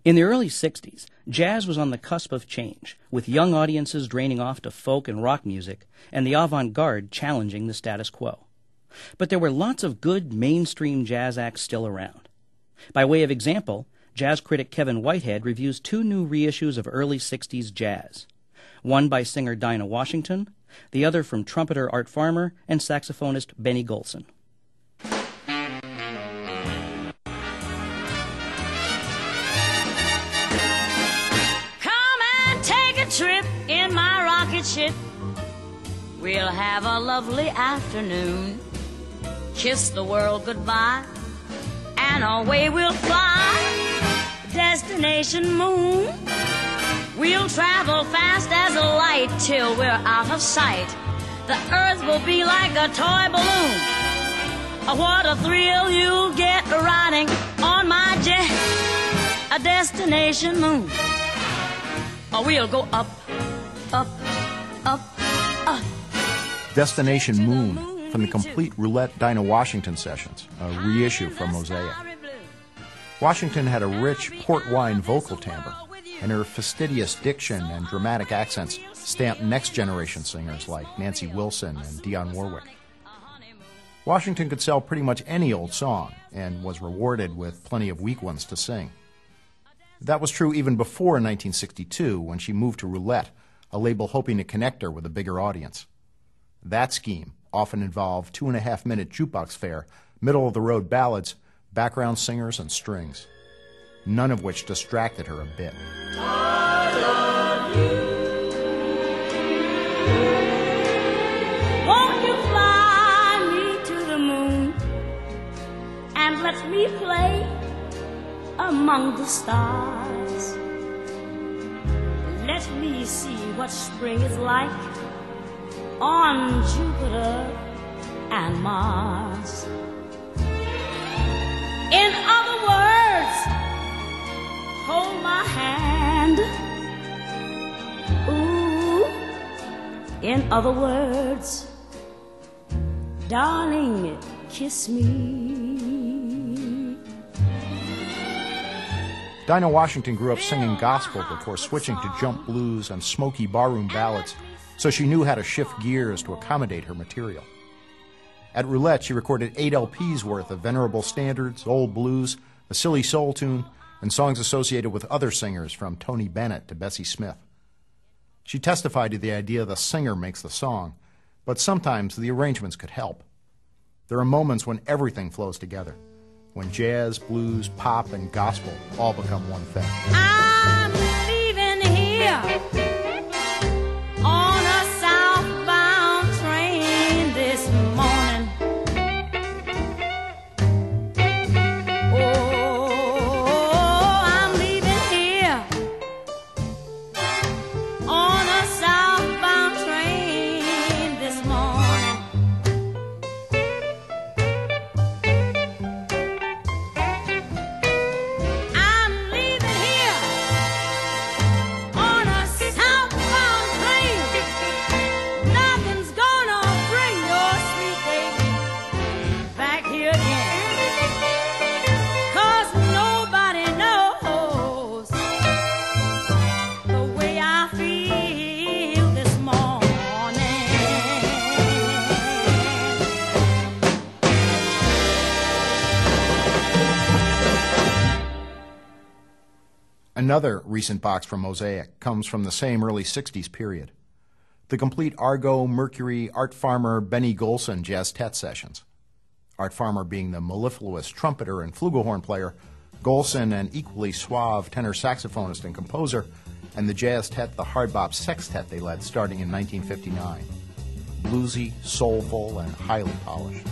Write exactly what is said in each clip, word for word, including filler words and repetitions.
In the early sixties, jazz was on the cusp of change, with young audiences draining off to folk and rock music, and the avant-garde challenging the status quo. But there were lots of good mainstream jazz acts still around. By way of example, jazz critic Kevin Whitehead reviews two new reissues of early sixties jazz, one by singer Dinah Washington, the other from trumpeter Art Farmer and saxophonist Benny Golson. Trip in my rocket ship. We'll have a lovely afternoon. Kiss the world goodbye, and away we'll fly. Destination moon. We'll travel fast as a light till we're out of sight. The earth will be like a toy balloon. Oh, what a thrill you'll get riding on my jet. A destination moon. Oh, we'll go up, up, up, up. Destination Moon from the complete Roulette Dinah Washington sessions, a reissue from Mosaic. Washington had a rich port wine vocal timbre, and her fastidious diction and dramatic accents stamped next-generation singers like Nancy Wilson and Dionne Warwick. Washington could sell pretty much any old song and was rewarded with plenty of weak ones to sing. That was true even before nineteen sixty-two, when she moved to Roulette, a label hoping to connect her with a bigger audience. That scheme often involved two-and-a-half-minute jukebox fare, middle-of-the-road ballads, background singers, and strings, none of which distracted her a bit. I love you. Won't you fly me to the moon and let me play among the stars? Let me see what spring is like on Jupiter and Mars. In other words, hold my hand. Ooh, in other words, darling, kiss me. Dinah Washington grew up singing gospel before switching to jump blues and smoky barroom ballads, so she knew how to shift gears to accommodate her material. At Roulette, she recorded eight L Ps worth of venerable standards, old blues, a silly soul tune, and songs associated with other singers from Tony Bennett to Bessie Smith. She testified to the idea the singer makes the song, but sometimes the arrangements could help. There are moments when everything flows together, when jazz, blues, pop, and gospel all become one thing. I'm leaving here on a southbound train this morning. Oh, I'm leaving here on a southbound train this morning. Another recent box from Mosaic comes from the same early sixties period. The complete Argo, Mercury, Art Farmer, Benny Golson Jazztet sessions. Art Farmer being the mellifluous trumpeter and flugelhorn player, Golson an equally suave tenor saxophonist and composer, and the Jazztet the hard bop sextet they led starting in nineteen fifty-nine. Bluesy, soulful, and highly polished.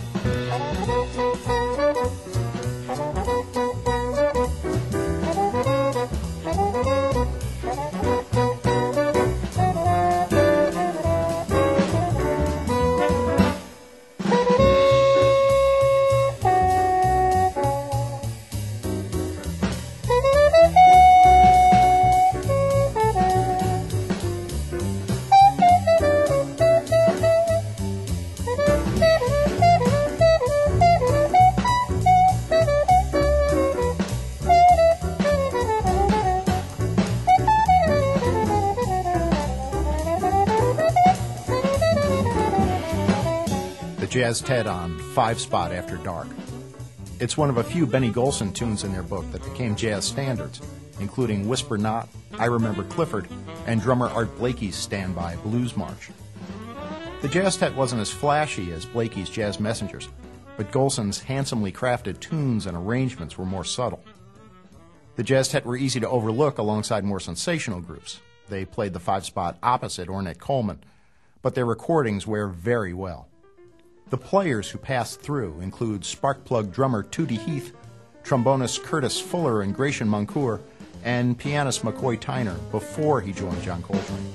Jazz Ted on Five Spot After Dark. It's one of a few Benny Golson tunes in their book that became jazz standards, including Whisper Not, I Remember Clifford, and drummer Art Blakey's Standby Blues March. The Jazz Tet wasn't as flashy as Blakey's Jazz Messengers, but Golson's handsomely crafted tunes and arrangements were more subtle. The Jazz Tet were easy to overlook alongside more sensational groups. They played the five-spot opposite Ornette Coleman, but their recordings wear very well. The players who passed through include Sparkplug drummer Tootie Heath, trombonist Curtis Fuller and Gratian Moncour, and pianist McCoy Tyner before he joined John Coltrane.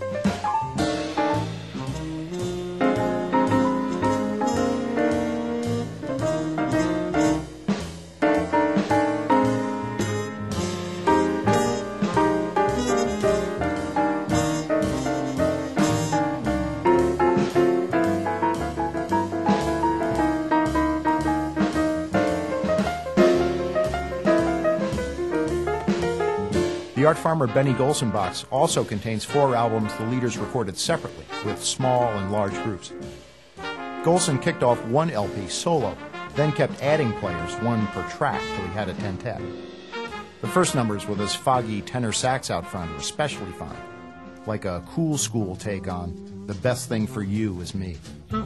The Art Farmer Benny Golson box also contains four albums the leaders recorded separately with small and large groups. Golson kicked off one L P solo, then kept adding players, one per track, till he had a ten-tet. The first numbers with his foggy tenor sax out front were especially fine, like a cool school take on The Best Thing for You Is Me.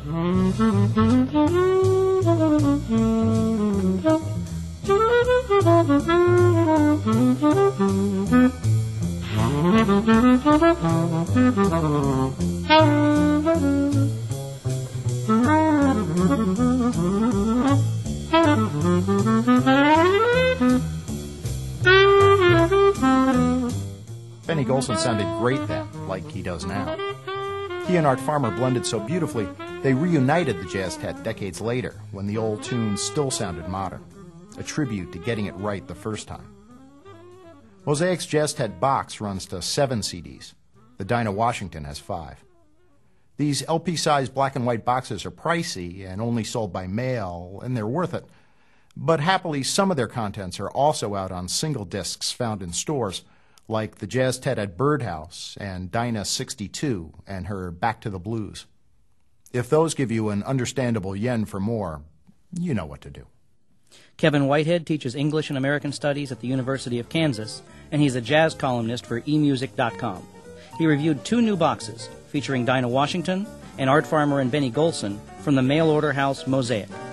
Benny Golson sounded great then, like he does now. He and Art Farmer blended so beautifully, they reunited the Jazz Tet decades later when the old tunes still sounded modern, a tribute to getting it right the first time. Mosaic's Jazz Tet box runs to seven C Ds. The Dinah Washington has five. These L P-sized black and white boxes are pricey and only sold by mail, and they're worth it. But happily, some of their contents are also out on single discs found in stores, like the Jazz Tet at Birdhouse and Dinah sixty-two and her Back to the Blues. If those give you an understandable yen for more, you know what to do. Kevin Whitehead teaches English and American Studies at the University of Kansas, and he's a jazz columnist for e music dot com. He reviewed two new boxes featuring Dinah Washington and Art Farmer and Benny Golson from the mail-order house Mosaic.